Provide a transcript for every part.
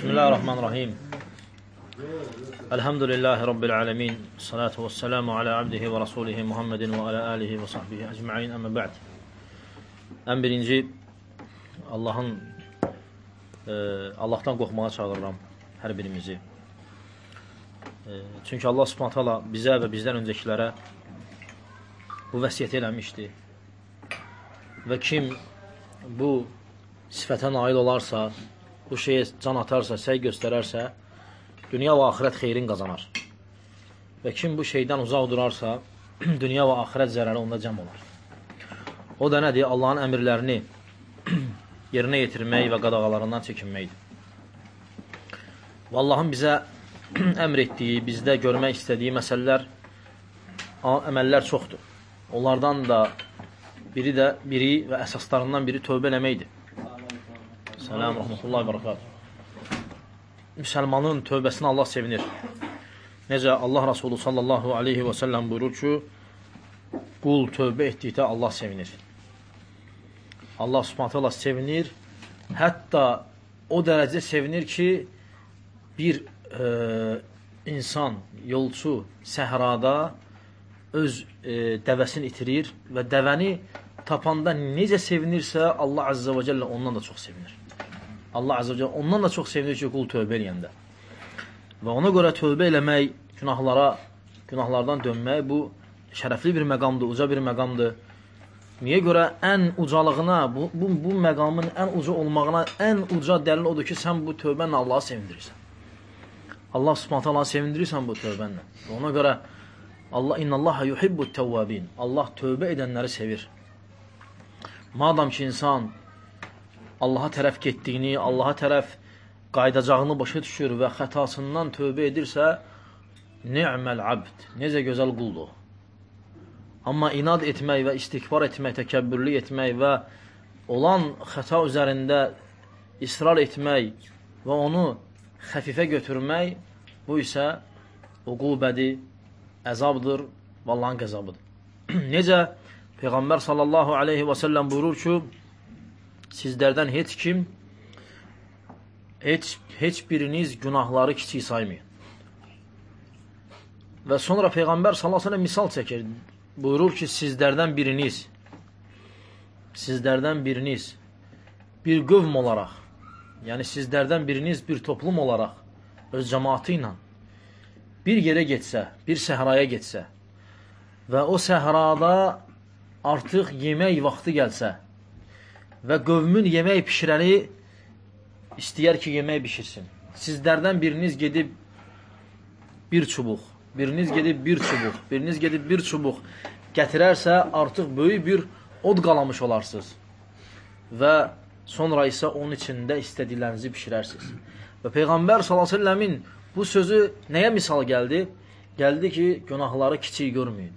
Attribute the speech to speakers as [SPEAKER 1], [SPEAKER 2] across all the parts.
[SPEAKER 1] Bismillahirrahmanirrahim. Elhamdülillahi Rabbil alemin. Salatu vesselamu ala abdihi və rasulihi Muhammedin və ala alihi və sahbihi ecma'in. Əmmə bə'd. Ən birinci Allahdan qorxmağa çağırıram hər birimizi. Çünki Allah Subhanahu taala bizə və bizdən öncəkilərə bu vəsiyyət eləmişdi. Və kim bu sifətə nail olarsa, bu şeyə can atarsa, səy göstərərsə, dünya və axirət xeyrin qazanar. Və kim bu şeydən uzaq durarsa, dünya və axirət zərəri onda cəm olar. O da nədir? Allahın əmrlərini yerinə yetirmək və qadağalarından çəkinməkdir. Və Allahın bizə əmr etdiyi, bizdə görmək istədiyi məsələlər, əməllər çoxdur. Onlardan da biri və əsaslarından biri tövbə eləməkdir. Selamun Rahmetullahi və Barakatuhu. Müsəlmanın tövbəsini Allah sevinir. Necə Allah Rasulü sallallahu aleyhi və səlləm buyurur ki, qul tövbə etdikdə Allah sevinir. Allah subhanət hala sevinir. Hətta o dərəcə sevinir ki, bir insan, yolçu səhrada öz dəvəsini itirir və dəvəni tapanda necə sevinirsə, Allah Azza və Cəllə ondan da çox sevinir. Allah Azza və Cəllə ondan da çox sevinir ki, qul tövbə eləyəndə. Və ona görə tövbə eləmək, günahlardan dönmək, bu şərəfli bir məqamdır, uca bir məqamdır. Niyə görə ən ucalığına, bu məqamın ən uca olmağına ən uca dəlil odur ki, sən bu tövbənlə Allahı sevindirirsən. Allah subhanət Allah'ı sevindirirsən bu tövbənlə. Ona görə İnnallaha yuhibbut tevvabin. Allah tövbə edənləri sevir. Madam ki, insan Allaha tərəf getdiyini, Allaha tərəf qaydacağını başa düşür və xətasından tövbə edirsə, ni'məl abd, necə gözəl quldur. Amma inad etmək və istikbar etmək, təkəbbürlük etmək və olan xəta üzərində israr etmək və onu xəfifə götürmək, bu isə uqubədir, əzabdır və Allahın qəzabıdır. Necə Peyğəmbər sallallahu aleyhi və səlləm buyurur ki, sizlərdən heç biriniz günahları kiçik saymayın. Və sonra Peyğəmbər sallallahu aleyhi və səlləm misal çəkir. Buyurur ki, sizlərdən biriniz bir qövm olaraq, yəni sizlərdən biriniz bir toplum olaraq öz cəmaatı ilə bir yerə getsə, bir səhraya getsə və o səhrada artıq yemək vaxtı gəlsə və qövmün yemək pişirəni istəyər ki, yemək pişirsin. Sizlərdən biriniz gedib bir çubuq gətirərsə, artıq böyük bir od qalamış olarsınız və sonra isə onun içində istədiklərinizi pişirərsiniz. Və Peyğəmbər s.ə.v-in bu sözü nəyə misal gəldi? Gəldi ki, günahları kiçik görməyin.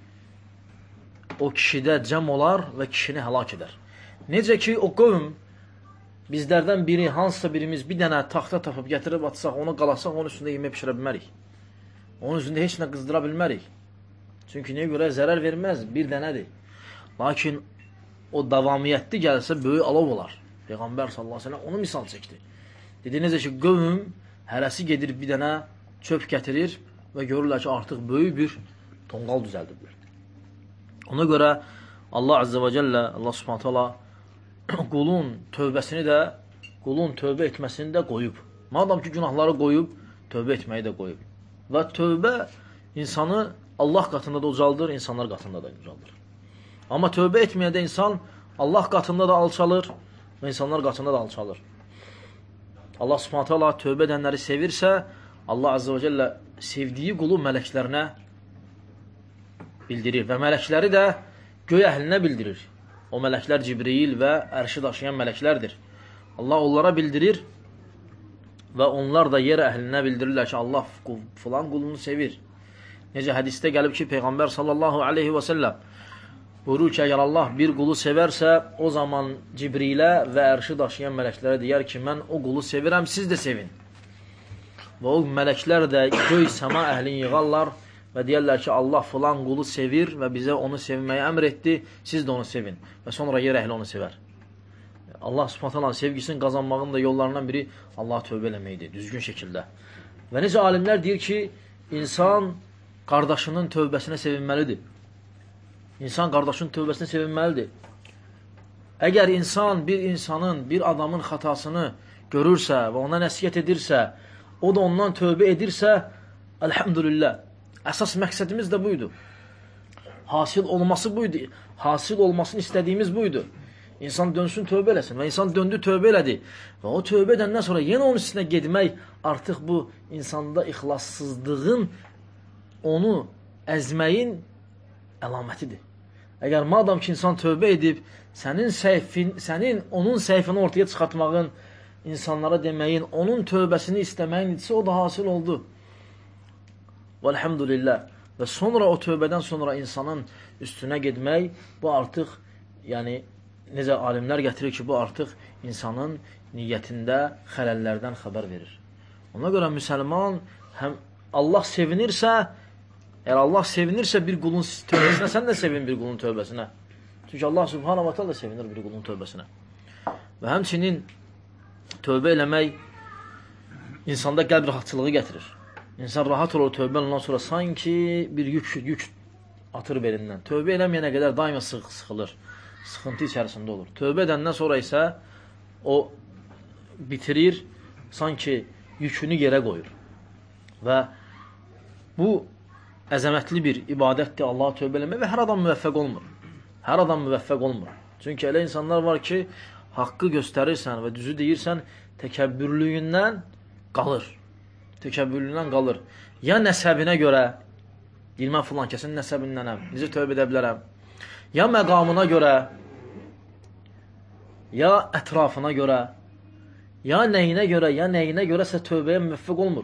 [SPEAKER 1] O kişidə cəm olar və kişini həlak edər. Necə ki, o qövm bizlərdən biri, hansısa birimiz bir dənə taxta tapıb gətirib atsaq, onu qalasaq, onun üstündə yemək pişirə bilmərik. Onun üstündə heç nə qızdıra bilmərik. Çünki nəyə görə zərər verməz, bir dənədir. Lakin o davamiyyətli gəlsə, böyük alov olar. Peyğəmbər s.ə.v onu misal çəkdi. Dedi, necə ki, qövm hərəsi gedir bir dənə çöp gətirir və görürlər ki, artıq böyük bir tonqal düzəldirlər. Ona görə Allah Azza və Cəllə, Allah Subhanahu taala qulun tövbəsini də, qulun tövbə etməsini də qoyub. Madam ki, günahları qoyub, tövbə etməyi də qoyub. Və tövbə insanı Allah qatında da ucaldır, insanlar qatında da ucaldır. Amma tövbə etməyəndə insan Allah qatında da alçalır və insanlar qatında da alçalır. Allah Subhanahu taala tövbə edənləri sevirsə, Allah Azza və Cəllə sevdiyi qulu mələklərinə bildirir və mələkləri də göy əhlinə bildirir. O mələklər Cibril və ərşi daşıyan mələklərdir. Allah onlara bildirir və onlar da yer əhlinə bildirirlər ki, Allah filan qulunu sevir. Necə hədisdə gəlib ki, Peyğəmbər sallallahu aleyhi və səlləm buyurur ki, əgər Allah bir qulu sevərsə, o zaman Cibrilə və ərşi daşıyan mələklərə deyər ki, mən o qulu sevirəm, siz də sevin. Və o mələklər də göy səma əhlini yığarlar və deyərlər ki, Allah filan qulu sevir və bizə onu sevməyə əmr etdi, siz də onu sevin. Və sonra yer əhli onu sevər. Allah Subhanahu sevgisini qazanmağın da yollarından biri Allah'a tövbə eləməkdir, düzgün şəkildə. Və necə alimlər deyir ki, insan qardaşının tövbəsinə sevinməlidir. İnsan qardaşının tövbəsinə sevinməlidir. Əgər insan bir insanın, bir adamın xatasını görürsə və ona nəsiyyət edirsə, o da ondan tövbə edirsə, elhamdülillah. Əsas məqsədimiz də buydu. Hasil olması buydu. Hasil olmasını istədiyimiz buydu. İnsan dönsün, tövbə eləsin. Və insan döndü, tövbə elədi. Və o tövbə edəndən sonra yenə onun üstünə gedmək artıq bu insanda ixlassızlığın, onu əzməyin əlamətidir. Əgər madam ki, insan tövbə edib, sənin onun səhvini ortaya çıxartmağın, insanlara deməyin, onun tövbəsini istəməyin etsə, o da hasil oldu. Vəlhamdülillah. Və sonra o tövbədən sonra insanın üstünə gedmək, bu artıq, yəni, necə alimlər gətirir ki, bu artıq insanın niyyətində xələllərdən xəbər verir. Ona görə müsəlman, həm Allah sevinirsə, əgər Allah sevinirsə bir qulun tövbəsinə, sən də sevin bir qulun tövbəsinə. Çünki Allah Subhanahu wa ta'ala sevinir bir qulun tövbəsinə. Və həmçinin tövbə eləmək insanda qəlb rahatçılığı gətirir. İnsan rahat olur tövbə ondan sonra sanki bir yük atır belindən. Tövbə eləməyənə qədər daima sıxılır, sıxıntı içərisində olur. Tövbə edəndən sonra isə o bitirir, sanki yükünü yerə qoyur. Və bu əzəmətli bir ibadətdir Allaha tövbə eləmək və hər adam müvəffəq olmur. Hər adam müvəffəq olmur. Çünki elə insanlar var ki, haqqı göstərirsən və düzü deyirsən, təkəbbürlüyündən qalır. Təkəbbürlüyündən qalır. Ya nəsəbinə görə, deyil, mən filan kəsin nəsəbindənəm, necə tövbə edə bilərəm? Ya məqamına görə, ya ətrafına görə, ya nəyinə görəsə tövbəyə müvəffəq olmur.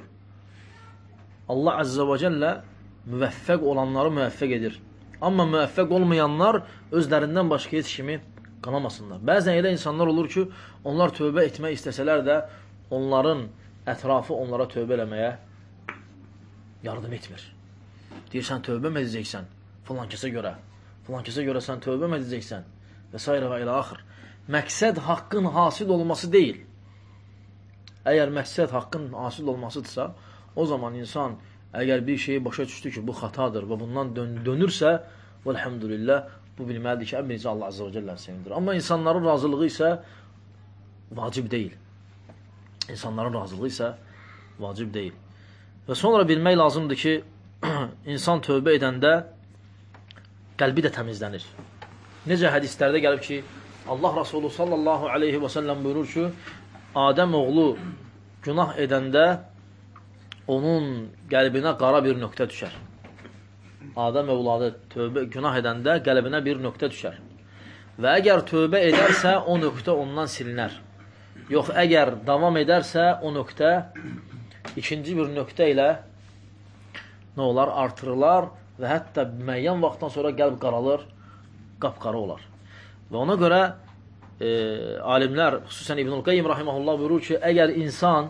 [SPEAKER 1] Allah Əzzə və Cəllə müvəffəq olanları müvəffəq edir. Amma müvəffəq olmayanlar özlərindən başqa heç kimi qanamasınlar. Bəzən elə insanlar olur ki, onlar tövbə etmək istəsələr də onların ətrafı onlara tövbə eləməyə yardım etmir. Deyirsən, tövbə mə edəcəksən filan kəsə görə sən tövbə mə edəcəksən və s. və ilə axır. Məqsəd haqqın hasil olması deyil. Əgər məqsəd haqqın hasil olmasıdırsa, o zaman insan əgər bir şeyi başa düşdü ki, bu xatadır və bundan dönürsə, vəlhamdülillah, bu bilməlidir ki, ən birinci Allah Azze və Cəllə sevindir. Amma insanların razılığı isə vacib deyil. İnsanların razılığı isə vacib deyil. Və sonra bilmək lazımdır ki, insan tövbə edəndə qəlbi də təmizlənir. Necə hədislərdə gəlib ki, Allah Rasulü sallallahu aleyhi və səlləm buyurur ki, Adəm oğlu günah edəndə onun qəlbinə qara bir nöqtə düşər. Adəm övladı günah edəndə qəlbinə bir nöqtə düşər. Və əgər tövbə edərsə, o nöqtə ondan silinər. Yox, əgər davam edərsə, o nöqtə ikinci bir nöqtə ilə nə olar? Artırılar və hətta müəyyən vaxtdan sonra qəlb qaralır, qapqara olar. Və ona görə alimlər, xüsusən İbnül Qayyim rahimehullah buyurur ki, əgər insan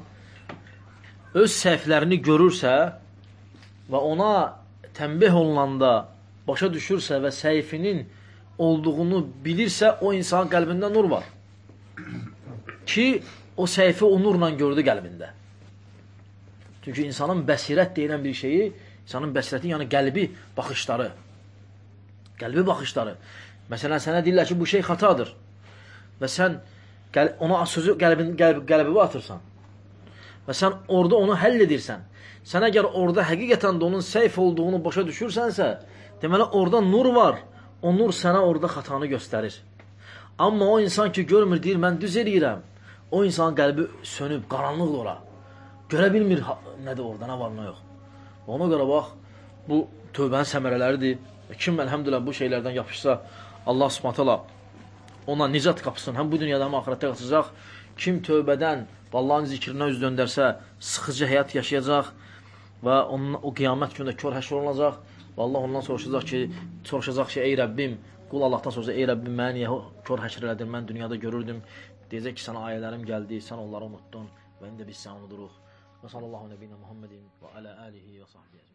[SPEAKER 1] öz səhvlərini görürsə və ona tənbih olunanda başa düşürsə və səhvinin olduğunu bilirsə, o insanın qəlbində nur var. Ki, o səhvi o nurla gördü qəlbində. Çünki insanın bəsirət deyilən bir şeyi, insanın bəsirəti, yəni qəlbi baxışları. Qəlbi baxışları. Məsələn, sənə deyirlər ki, bu şey xatadır. Və sən ona sözü qəlbə atırsan. Və sən orada onu həll edirsən. Sən əgər orada həqiqətən də onun səhv olduğunu başa düşürsənsə, deməli, orada nur var. O nur sənə orada xatanı göstərir. Amma o insan ki, görmür, deyir, mən düz eləyirəm. O insanın qəlbi sönüb, qaranlıqdır ora. Görə bilmir nədir orada, nə var, nə yox. Ona görə bax, bu tövbənin səmərələridir. Kim əlhəmdülillah bu şeylərdən yapışsa, Allah subhanətələ ona nicat qapısın, həm bu dünyada, həm ahirətdə qaçacaq. Kim tövbədən və Allahın zikrinə üz döndərsə, sıxıcı həyat yaşayacaq və o qiyamət günündə kör həşr olunacaq və Allah ondan soruşacaq ki, ey Rəbbim, qul Allahdan soruşacaq, ey Rəbbim, mənə niyə kör həşr elədir, mən dünyada görürdüm. Deyəcək ki, sənə ayələrim gəldi, sən onları unutdun və indi biz səni unuduruq. Və sallallahu nəbiyyinə Muhammedin və alə alihi və sahbiyyəcək.